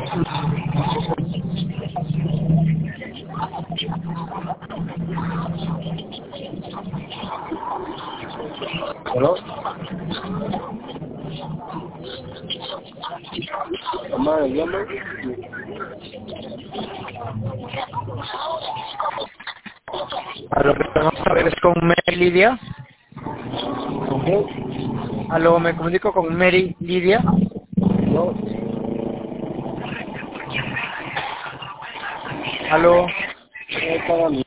¿Aló? Mamá, llama. A lo que podemos saber es con Mary Lidia. ¿Con qué? Aló, me comunico con Mary Lidia. No. Aló. Para mí.